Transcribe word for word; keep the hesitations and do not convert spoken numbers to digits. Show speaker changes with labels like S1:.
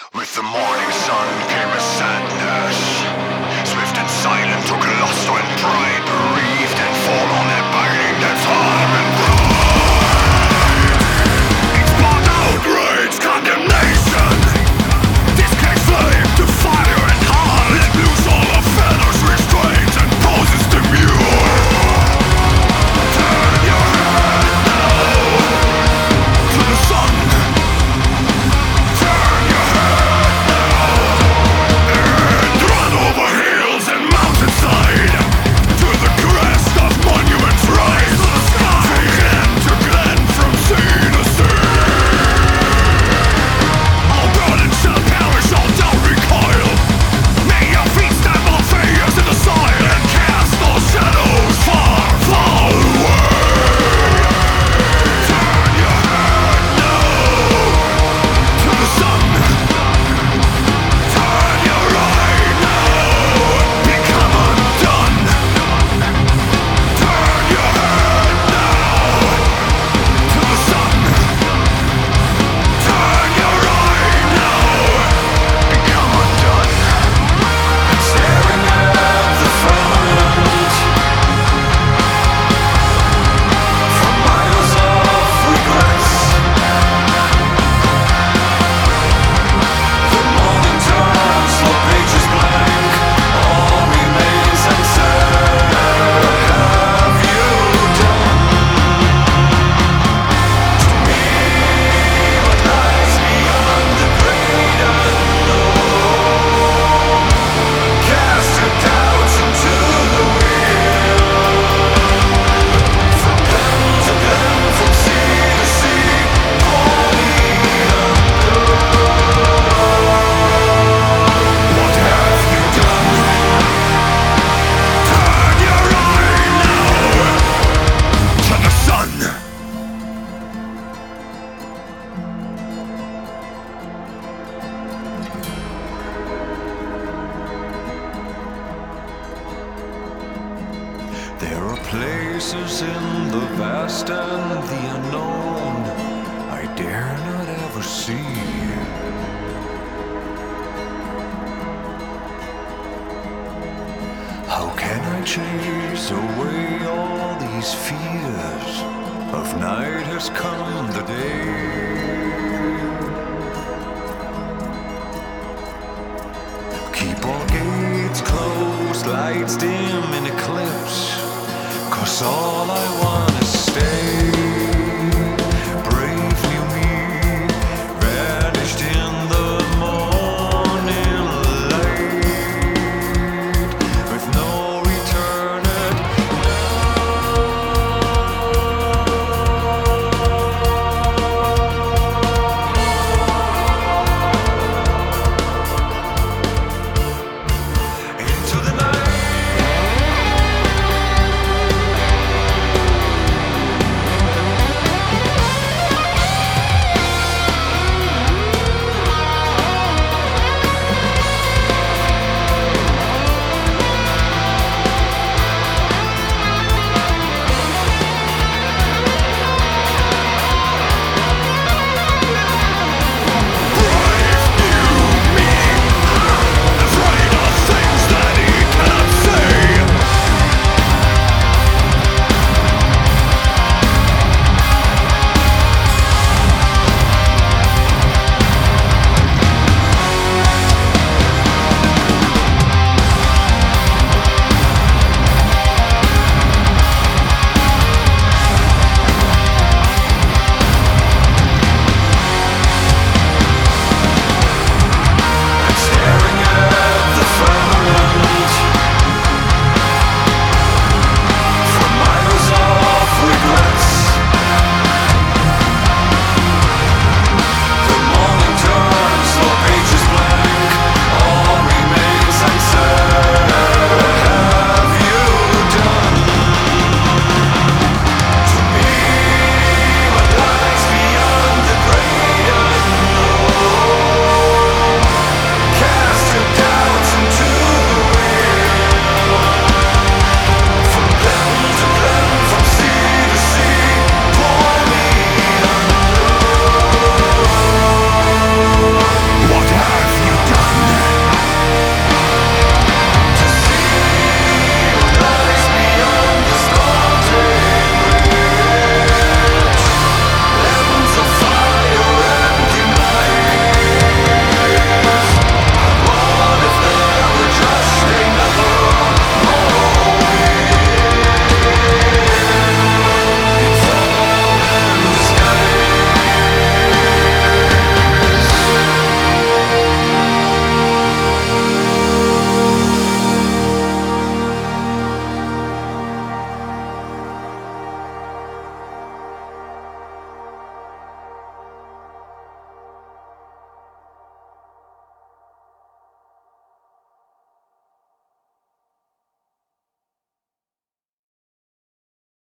S1: With the morning sun came a sadness. Swift and silent took lust when pride bereaved and fall on their burning that's harm and pride. It's but outrage, condemnation. This case flame to fire and heart. Let loose all of feathers, restraints and poses demure. Turn your head now to the sun. Turn your head now and run over hills and mountainside to the crest of monuments rise to the sky. From glen to glen, from sea to sea. All burden shall perish, all doubt recoil. May your feet stamp all failures in the soil and cast all shadows far, far away. Turn your head now to the sun. Turn your eye now and become undone. Turn your head now to the sun. Turn your eye now and become undone. Staring at the front from miles of regrets. The morning turns, the pages blank, all remains unsaid. What have you done to me? What lies beyond the great unknown? Cast your doubts into the wind. From glen to glen, from sea to sea, call me what have you done? Turn your eye now to the sun. There are places in the vast and the unknown I dare not ever see. How can I chase away all these fears? Of night has come the day. Keep all gates closed, lights dim in eclipse. 'Cause all I want